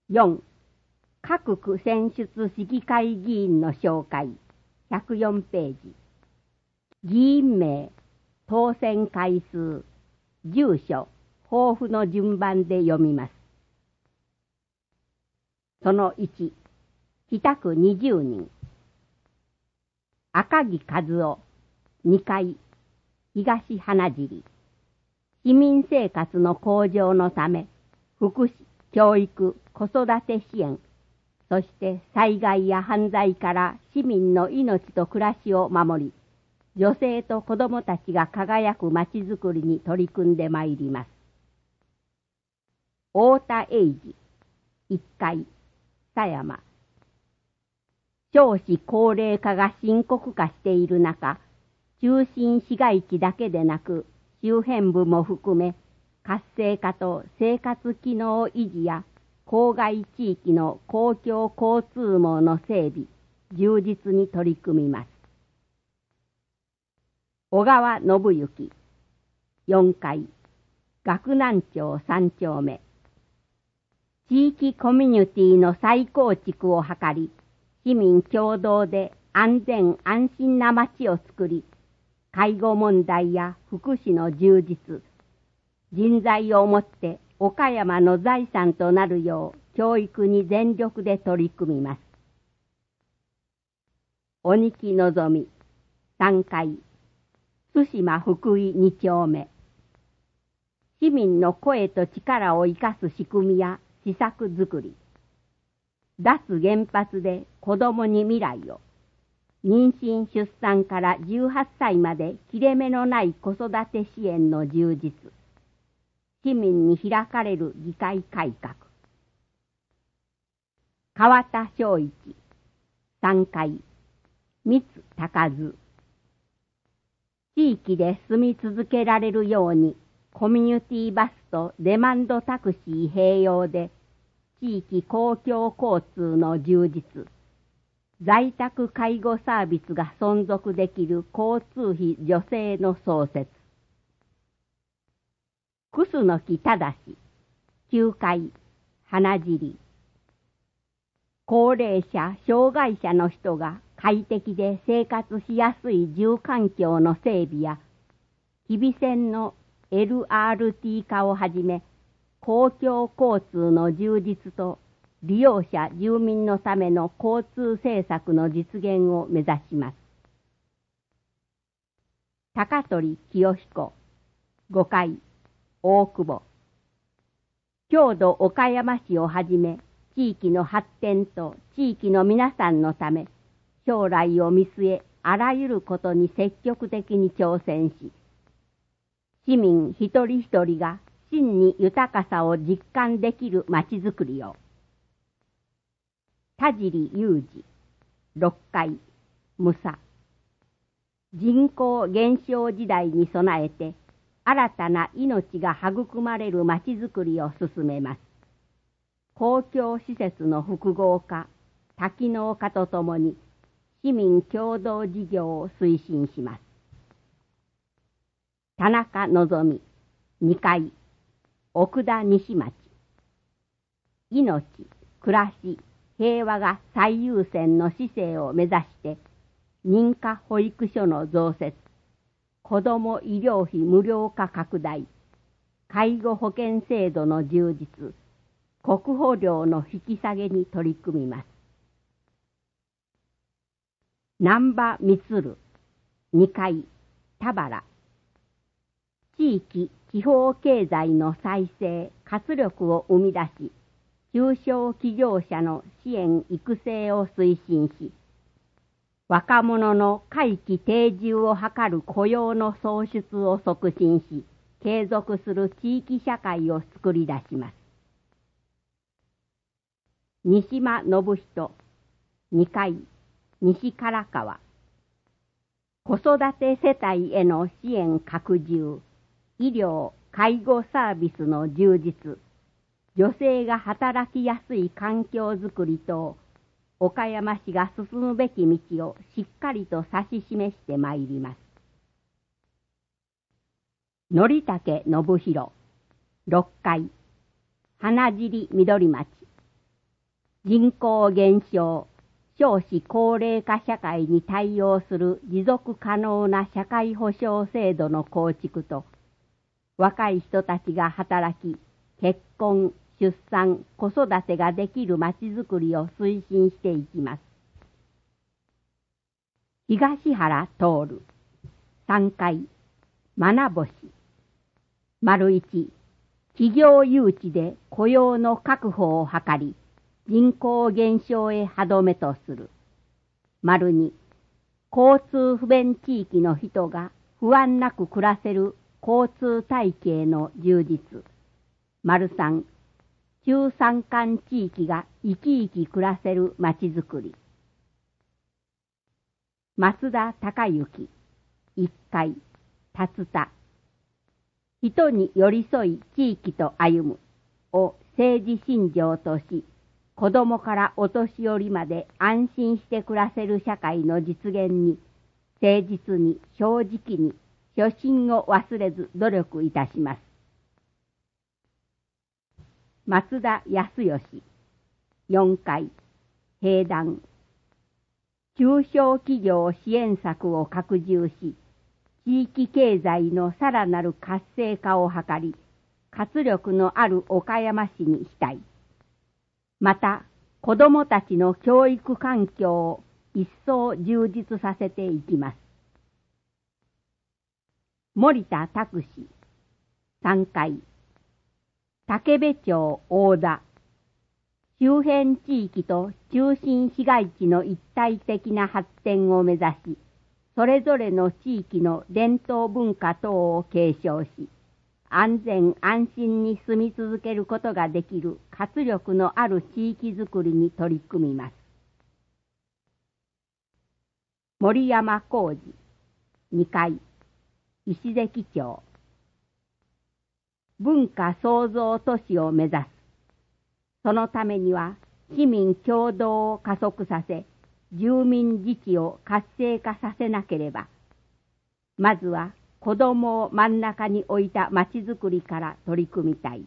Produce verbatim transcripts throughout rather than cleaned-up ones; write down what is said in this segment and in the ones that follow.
よん. 各区選出市議会議員の紹介。ひゃくよんページ。議員名、当選回数、住所、抱負の順番で読みます。そのいち、北区にじゅうにん。赤木和夫、にかい、東花尻。市民生活の向上のため、福祉、教育、子育て支援、そして災害や犯罪から市民の命と暮らしを守り、女性と子供たちが輝くまちづくりに取り組んでまいります。太田栄治、いっかい、狭山。少子高齢化が深刻化している中、中心市街地だけでなく、周辺部も含め、活性化と生活機能維持や、郊外地域の公共交通網の整備、充実に取り組みます。小川信之、よんかい、岳南町さんちょうめ。地域コミュニティの再構築を図り、市民共同で安全安心な街を作り、介護問題や福祉の充実、人材をもって岡山の財産となるよう教育に全力で取り組みます。鬼木のぞみ、さんかい、津島福井にちょうめ。市民の声と力を生かす仕組みや施策づくり、脱原発で子どもに未来を、妊娠出産からじゅうはっさいまで切れ目のない子育て支援の充実、市民に開かれる議会改革。川田正一、さんかい、三津高津。地域で住み続けられるように、コミュニティバスとデマンドタクシー併用で、地域公共交通の充実、在宅介護サービスが存続できる交通費助成の創設。楠木正、きゅうかい、花尻。高齢者、障害者の人が快適で生活しやすい住環境の整備や、日々線の エルアールティー 化をはじめ、公共交通の充実と利用者住民のための交通政策の実現を目指します。高取清彦、ごかい、大久保。郷土岡山市をはじめ、地域の発展と地域の皆さんのため、将来を見据え、あらゆることに積極的に挑戦し、市民一人一人が真に豊かさを実感できるまちづくりを。田尻裕二、ろっかい、むさ。人口減少時代に備えて、新たな命が育まれるまちづくりを進めます。公共施設の複合化、多機能化とともに、市民共同事業を推進します。田中望、にかい、奥田西町。命、暮らし、平和が最優先の市政を目指して、認可保育所の増設、子ども医療費無料化拡大、介護保険制度の充実、国保料の引き下げに取り組みます。難波充、にかい、田原。地域、地方経済の再生、活力を生み出し、中小企業者の支援育成を推進し、若者の回帰定住を図る雇用の創出を促進し、継続する地域社会を作り出します。西間信人、にかい、西唐川。子育て世帯への支援拡充、医療・介護サービスの充実、女性が働きやすい環境づくり等、岡山市が進むべき道をしっかりと指し示してまいります。則武信弘、ろっかい、花尻緑町。 人口減少、少子高齢化社会に対応する持続可能な社会保障制度の構築と、若い人たちが働き、結婚、出産、子育てができるまちづくりを推進していきます。東原徹、さんかい、学星。丸一、企業誘致で雇用の確保を図り、人口減少へ歯止めとする。丸二、交通不便地域の人が不安なく暮らせる交通体系の充実。丸三、中山間地域が生き生き暮らせるまちづくり。松田孝之、一階、竜田。人に寄り添い地域と歩むを政治信条とし、子供からお年寄りまで安心して暮らせる社会の実現に、誠実に正直に初心を忘れず努力いたします。松田康義、よんかい、閉壇。中小企業支援策を拡充し、地域経済のさらなる活性化を図り、活力のある岡山市にしたい。また、子どもたちの教育環境を一層充実させていきます。森田拓司、さんかい、武部町大田。周辺地域と中心市街地の一体的な発展を目指し、それぞれの地域の伝統文化等を継承し、安全安心に住み続けることができる活力のある地域づくりに取り組みます。森山浩二、にかい、石関町。文化創造都市を目指す。そのためには市民共同を加速させ、住民自治を活性化させなければ、まずは子どもを真ん中に置いたまちづくりから取り組みたい。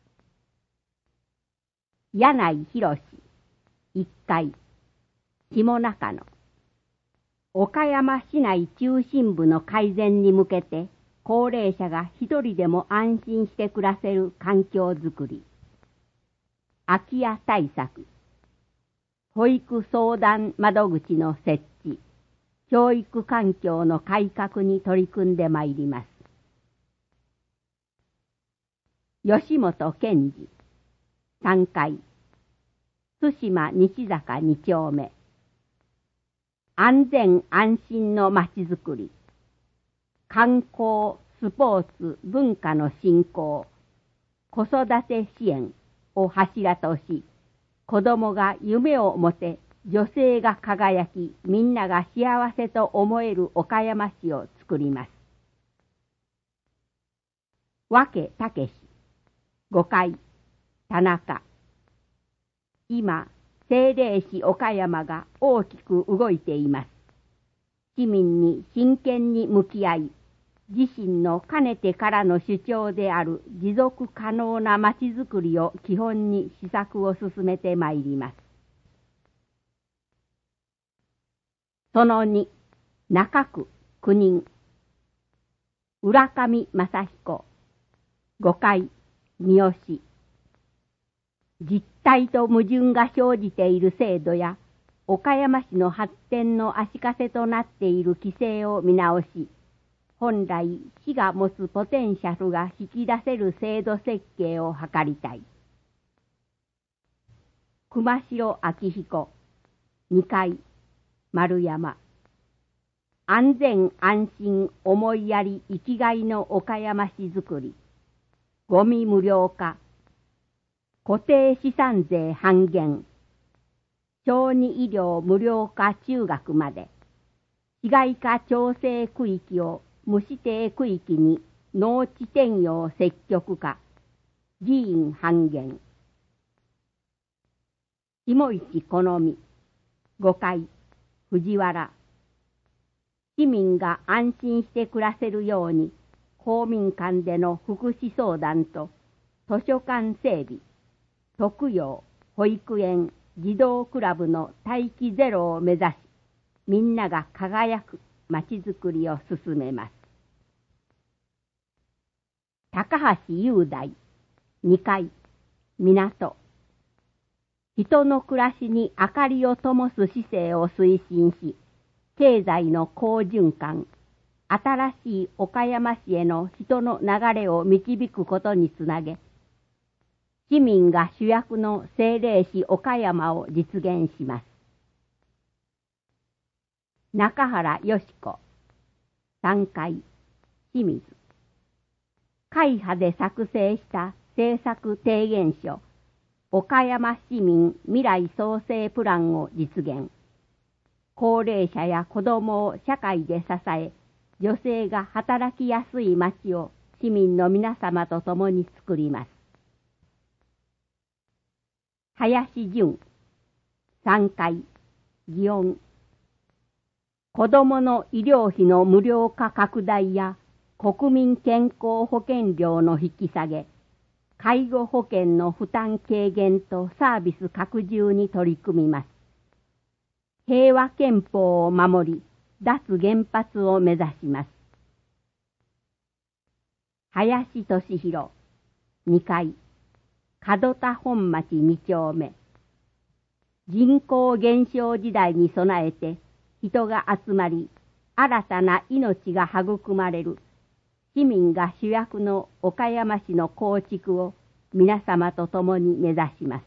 柳井博、いっかい、下中野。岡山市内中心部の改善に向けて、高齢者が一人でも安心して暮らせる環境づくり。空き家対策。保育相談窓口の設置。教育環境の改革に取り組んでまいります。吉本健二、さんかい、津島西坂に丁目。安全安心のまちづくり。観光、スポーツ、文化の振興、子育て支援を柱とし、子供が夢を持て、女性が輝き、みんなが幸せと思える岡山市を作ります。和気武史、ごかい、田中。今、政令市岡山が大きく動いています。市民に真剣に向き合い、自身のかねてからの主張である持続可能なまちづくりを基本に施策を進めてまいります。そのに、中区区人。浦上正彦、ごかい、三好。実態と矛盾が生じている制度や、岡山市の発展の足かせとなっている規制を見直し、本来市が持つポテンシャルが引き出せる制度設計を図りたい。熊代明彦、にかい、丸山。安全安心思いやり生きがいの岡山市づくり。ゴミ無料化。固定資産税半減。小児医療無料化中学まで。市街化調整区域を無指定区域に農地転用積極化。議員半減。下市好み。ごかい、藤原。市民が安心して暮らせるように、公民館での福祉相談と図書館整備、特養、保育園、 児童クラブの待機ゼロを目指し、みんなが輝くまちづくりを進めます。高橋雄大、にかい、港。人の暮らしに明かりを灯す姿勢を推進し、経済の好循環、新しい岡山市への人の流れを導くことにつなげ、市民が主役の政令市岡山を実現します。中原よし子、さんかい、清水。会派で作成した政策提言書、岡山市民未来創生プランを実現。高齢者や子どもを社会で支え、女性が働きやすい町を市民の皆様と共に作ります。林淳、さんかい、祇園。子どもの医療費の無料化拡大や国民健康保険料の引き下げ、介護保険の負担軽減とサービス拡充に取り組みます。平和憲法を守り、脱原発を目指します。林俊弘、にかい、門田本町に丁目。人口減少時代に備えて人が集まり、新たな命が育まれる、市民が主役の岡山市の構築を皆様と共に目指します。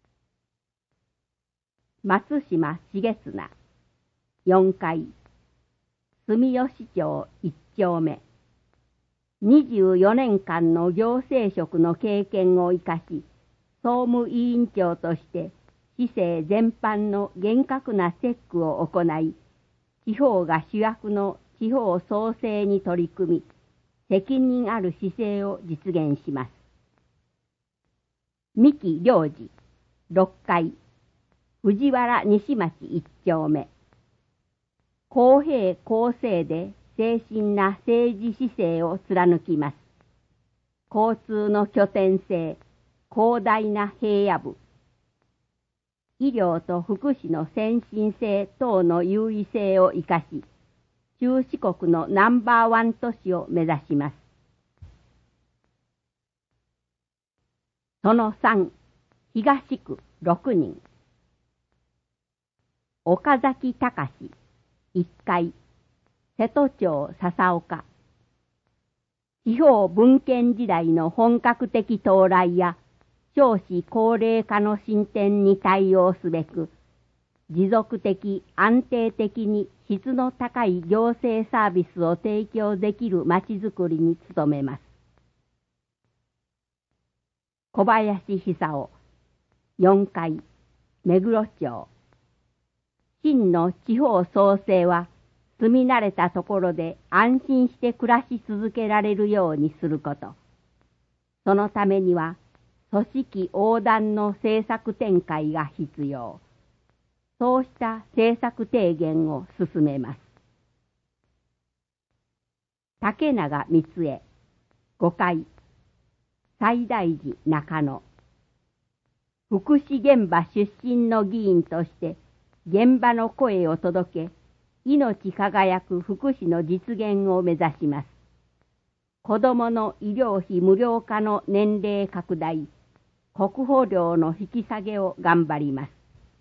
松島重綱、よんかい、住吉町いち丁目。にじゅうよねんかんの行政職の経験を生かし、総務委員長として市政全般の厳格なチェックを行い、地方が主役の地方創生に取り組み、責任ある姿勢を実現します。三木良二、ろっかい、藤原西町いち丁目。公平公正で精神な政治姿勢を貫きます。交通の拠点性、広大な平野部、医療と福祉の先進性等の優位性を生かし、中四国のナンバーワン都市を目指します。そのさん、東区ろくにん。岡崎隆、いっかい、瀬戸町笹岡。地方分権時代の本格的到来や少子高齢化の進展に対応すべく、持続的安定的に質の高い行政サービスを提供できるまちづくりに努めます。小林久夫、よんかい、目黒町。真の地方創生は、住み慣れたところで安心して暮らし続けられるようにすること。そのためには、組織横断の政策展開が必要。そうした政策提言を進めます。竹永光恵、ごかい、西大寺中野。福祉現場出身の議員として、現場の声を届け、命輝く福祉の実現を目指します。子どもの医療費無料化の年齢拡大、国保料の引き下げを頑張ります。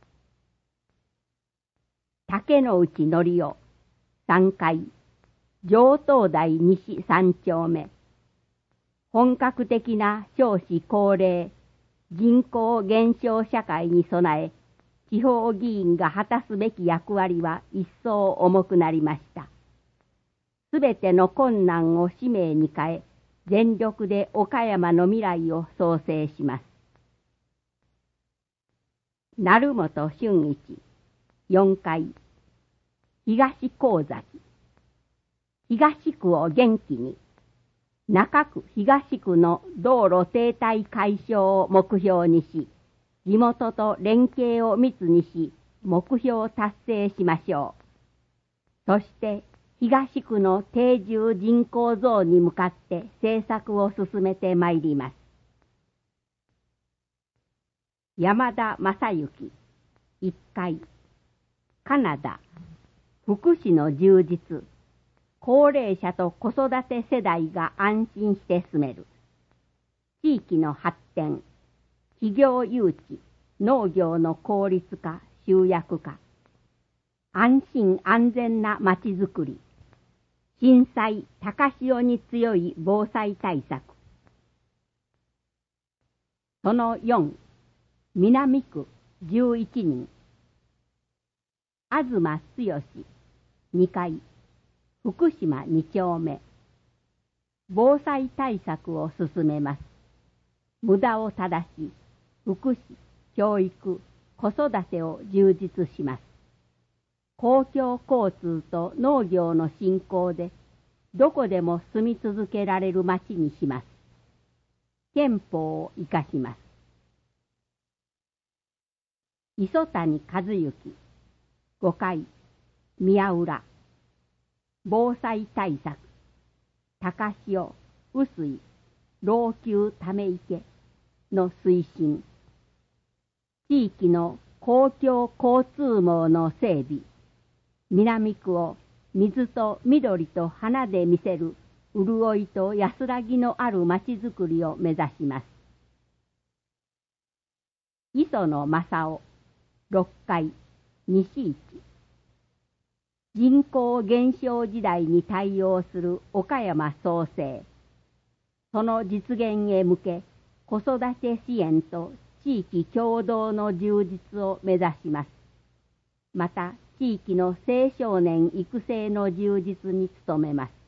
竹之内則夫、さんかい、上東台西さん丁目。本格的な少子高齢、人口減少社会に備え、地方議員が果たすべき役割は一層重くなりました。すべての困難を使命に変え、全力で岡山の未来を創生します。成本俊一、よんかい、東神崎。東区を元気に、中区東区の道路停滞解消を目標にし、地元と連携を密にし、目標を達成しましょう。そして、東区の定住人口増に向かって政策を進めてまいります。 山田正幸、いっかい。カナダ、福祉の充実、高齢者と子育て世代が安心して住める。地域の発展、企業誘致、農業の効率化、集約化、安心安全なまちづくり、震災、高潮に強い防災対策。そのよん、南区じゅういちにん。東剛、にかい。福島に丁目。防災対策を進めます。無駄を正し、福祉、教育、子育てを充実します。公共交通と農業の振興で、どこでも住み続けられる町にします。憲法を生かします。磯谷和幸、ごかい。宮浦。防災対策、高潮、雨水、老朽ため池の推進。地域の公共交通網の整備。南区を水と緑と花で見せる潤いと安らぎのあるまちづくりを目指します。磯野正夫、ろっかい。西市。人口減少時代に対応する岡山創生。その実現へ向け、子育て支援と地域共同の充実を目指します。また、地域の青少年育成の充実に努めます。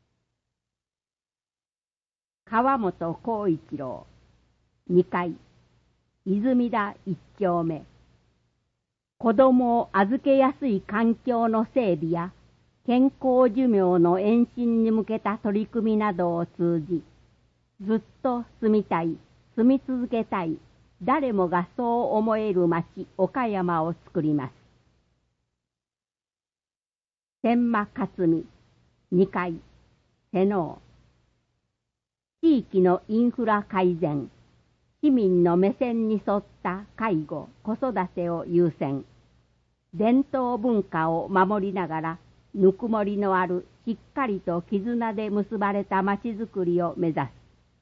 川本浩一郎、にかい。泉田いっ丁目。子供を預けやすい環境の整備や健康寿命の延伸に向けた取り組みなどを通じ、ずっと住みたい、住み続けたい、誰もがそう思える町岡山を作ります。天満克美、にかい。瀬能。地域のインフラ改善、市民の目線に沿った介護、子育てを優先。伝統文化を守りながら、ぬくもりのあるしっかりと絆で結ばれたまちづくりを目指す。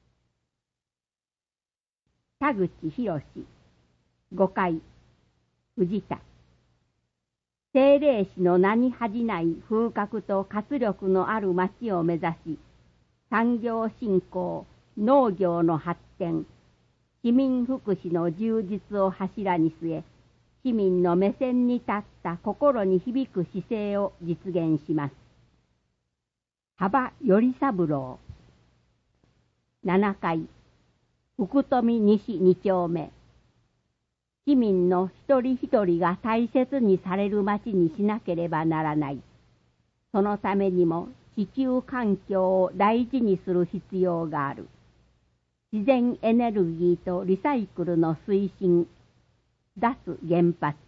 田口博、ごかい。藤田。政令市の名に恥じない風格と活力のある町を目指し、産業振興、農業の発展、市民福祉の充実を柱に据え、市民の目線に立った心に響く姿勢を実現します。幅頼三郎、ななかい。福富西に丁目。市民の一人一人が大切にされる町にしなければならない。そのためにも地球環境を大事にする必要がある。自然エネルギーとリサイクルの推進、脱原発。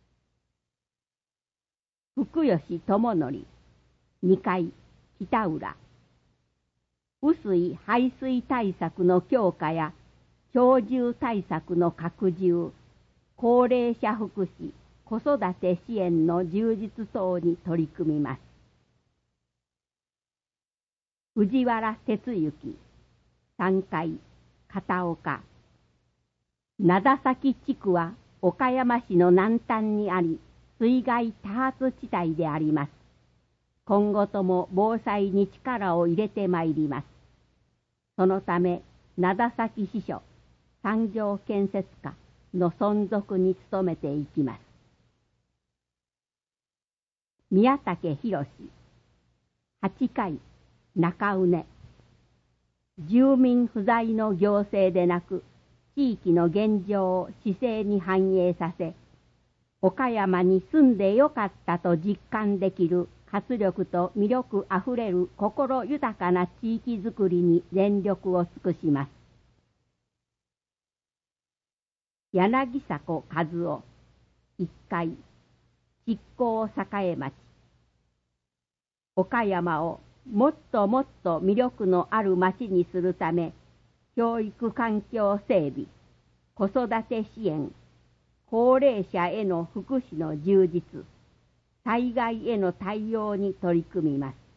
福吉智則、にかい。北浦。雨水排水対策の強化や鳥獣対策の拡充、高齢者福祉、子育て支援の充実等に取り組みます。藤原哲之、さんかい。片岡。灘崎地区は岡山市の南端にあり、水害多発地帯であります。今後とも防災に力を入れてまいります。そのため、灘崎支所、産業建設課の存続に努めていきます。宮武博、はちかい。中畝。住民不在の行政でなく、地域の現状を市政に反映させ、岡山に住んでよかったと実感できる活力と魅力あふれる心豊かな地域づくりに全力を尽くします。柳迫和夫、いっかい。執行栄町。岡山をもっともっと魅力のある町にするため、教育環境整備、 子育て支援、高齢者への福祉の充実、災害への対応に取り組みます。